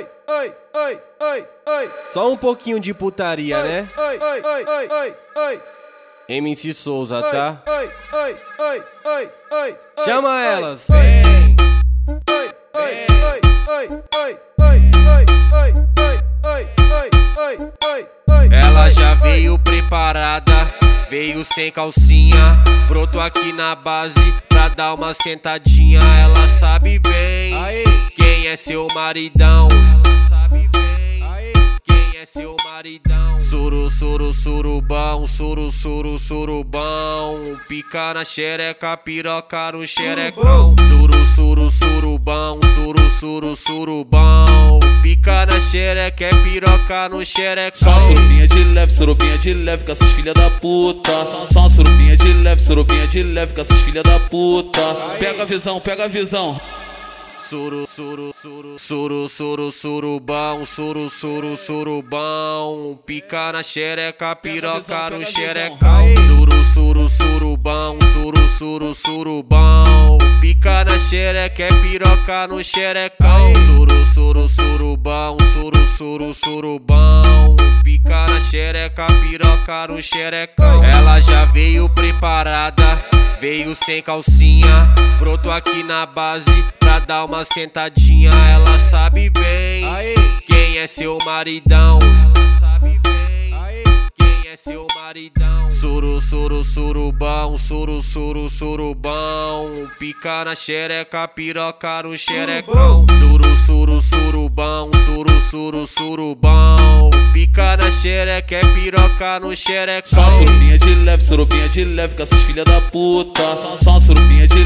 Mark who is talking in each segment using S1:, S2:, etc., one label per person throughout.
S1: Só um pouquinho de putaria, né? MC Souza, tá? Chama elas! Vem! Ela já veio preparada, veio sem calcinha. Brotou aqui na base pra dar uma sentadinha. Ela sabe bem quem é seu maridão. Ela sabe bem quem é seu maridão. Suru, suru, surubão, suru, suru, surubão. Pica na xereca, piroca no xerecão. Suru, suru, surubão, suru, suru, surubão. Pica na xereca, é piroca no xerecão.
S2: Só uma surubinha de leve com essas filha da puta. Só uma surubinha de leve com essas filha da puta. Pega a visão, pega a visão.
S1: Suru, suru, suru, suru, suru, surubão, suru, suru, surubão. Pica na xereca, piroca no xerecão. Suru, suru, surubão, suru, suru, surubão. Pica na xereca, é piroca no xerecão. Suru, suru, surubão, suru, suru, surubão. Pica na xereca, piroca no xerecão. Ela já veio preparada, veio sem calcinha. Brotou aqui na base pra dar uma sentadinha. Ela sabe bem quem é seu maridão. Ela sabe bem quem é seu maridão. Suru, suru, surubão, suru, suru, surubão. Pica na xereca, piroca no xerecão. Suru, suru, surubão, suru, suru, surubão. Pica na xereca, é piroca no xerecão.
S2: Só uma surubinha de leve com essas filha da puta. Só uma surubinha de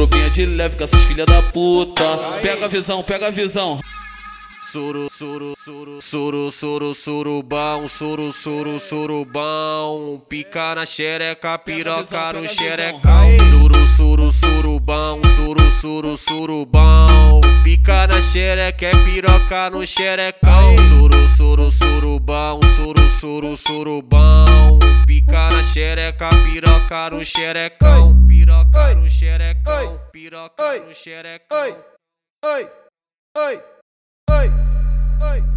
S2: leve com essas filha da puta. Pega a visão, pega a visão.
S1: Suru, suru, suru, suru, suru, surubão, suru, suru, surubão. Pica na xereca, piroca no xerecão. Suru, suru, surubão, suru, suru, surubão. Pica na xereca, é piroca no xerecão. Suru, suru, surubão, suru, suru, surubão. Pica na xereca, piroca no xerecão. Piroca no xerecão, piroca no xerecão. Oi.